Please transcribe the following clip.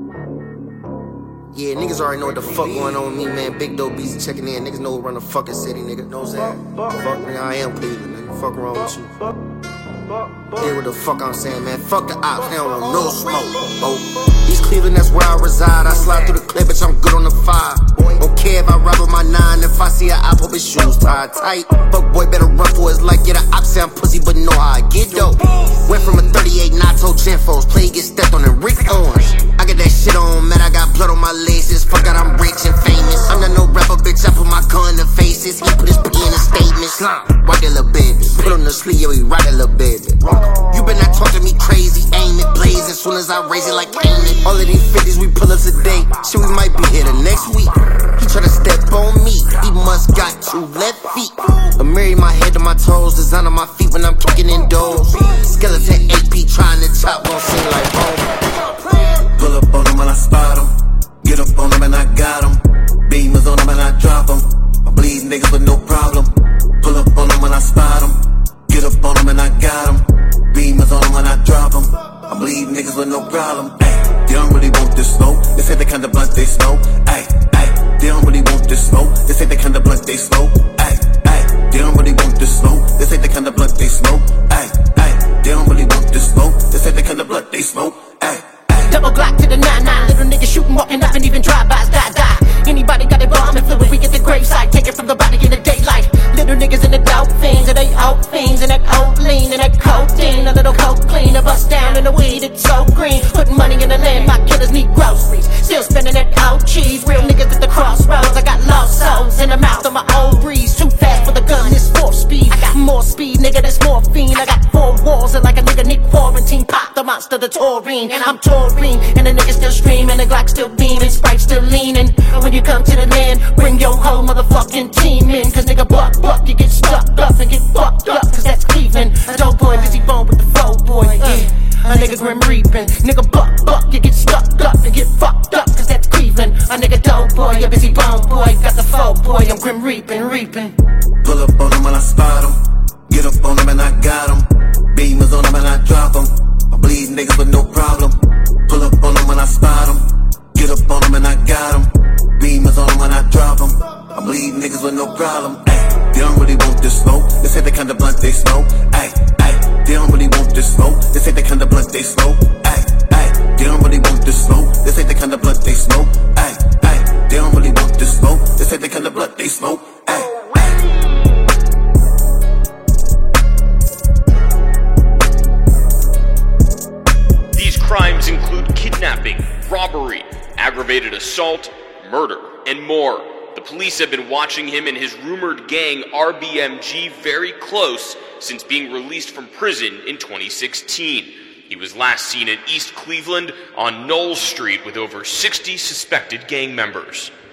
Yeah, niggas already know what the fuck going on with me, man. Big Dope Beats checking in. Niggas know who run the fucking city, nigga. Know what I'm saying? Fuck, nigga, I am Cleveland, nigga. Fuck wrong with you. Hear what the fuck I'm saying, man. Fuck the ops, they don't want no smoke. Oh, East Cleveland, that's where I reside. I slide through the clip, bitch, I'm good on the fire. Don't care if I ride with my 9. If I see a op, hope his shoes tied tight. Fuck boy better run for his life. Get a op, say I'm pussy, but know how I get though. Went from a 38 Nato Genfos. Play get stepped on and Rick Owens. I got that shit on, man. I got blood on my legs. Just fuck out, I'm rich and famous. I'm not no rapper, bitch. I put my gun in the faces. He put his P in the statements. Rock that little baby. Put on the sleeve, yeah, we rock that little baby. You better not talk to me crazy. Aim it, blaze as soon as I raise it like Canaan. All of these 50s we pull up today. Shit, we might be here the next week. He tryna step on me. He must got 2 left feet. I marry my head to my toes. Design on my feet when I'm kicking in doors. Skeleton AP trying to chop. Gon' sing like home. Pull up on him and I spot him. Get up on him and I got him. Beamers on him and I drop him. I bleed niggas with no problem. Pull up on him and I spot him. Get up on him and I got him. Beamers on him and I drop him. I bleed niggas with no problem. Ay, they don't really want this smoke. This ain't the kind of blunt they smoke. Ay, ay, they don't really want this smoke. This ain't the kind of blunt they smoke. Ay, ay, they don't really want this smoke. This ain't the kind of blunt they smoke. Ay, ay, they don't really want this smoke. This ain't the kind of blunt they smoke. Ay. Double Glock to the 9-9, little niggas shooting, walking up, and even drive-bys, die. Anybody got a bomb and fluid, we get the graveside, take it from the body in the daylight. Little niggas in the dope fiends, and they old fiends, and that old lean, and that codeine, a little coke clean, a bust down in the weed, it's so green. Putting money in the land, my killers need groceries. Still spending that old cheese, real niggas at the crossroads. I got lost souls in the mouth of my old breeze. Too fast for the gun, it's 4 speed. I got more speed, nigga, that's morphine. I got 4 walls, and like a nigga need quarantine. Pop the monster, the taurine, and I'm taurine. And the niggas still screaming, the Glock still beaming, Sprite still leaning. When you come to the land, bring your whole motherfucking team in. Cause nigga buck, you get stuck up and get fucked up. Cause that's Cleveland, a dope boy, busy bone with the flow boy, yeah. A nigga grim reaping, nigga buck, you get stuck up and get fucked up. Cause that's Cleveland, a nigga dope boy, a busy bone boy, got the flow boy, I'm grim reaping. Pull up on him and I spot him. Get up on him and I got him. Beamers on him and I drop him. I bleed niggas with no problem. Pull up on him when I spot him. Get up on him and I got him. Beamers on him when I drop him. I bleed niggas with no problem. Ay, they don't really want this smoke. This ain't the kind of blunt they smoke. Ay, ay, they don't really want this smoke. This ain't the kind of blunt they smoke. Ay, ay, they don't really want this smoke. This ain't the kind of blunt they smoke. Ay, ay, they don't really want this smoke. This ain't the kind of blunt they smoke. Ay. Crimes include kidnapping, robbery, aggravated assault, murder, and more. The police have been watching him and his rumored gang RBMG very close since being released from prison in 2016. He was last seen in East Cleveland on Knoll Street with over 60 suspected gang members.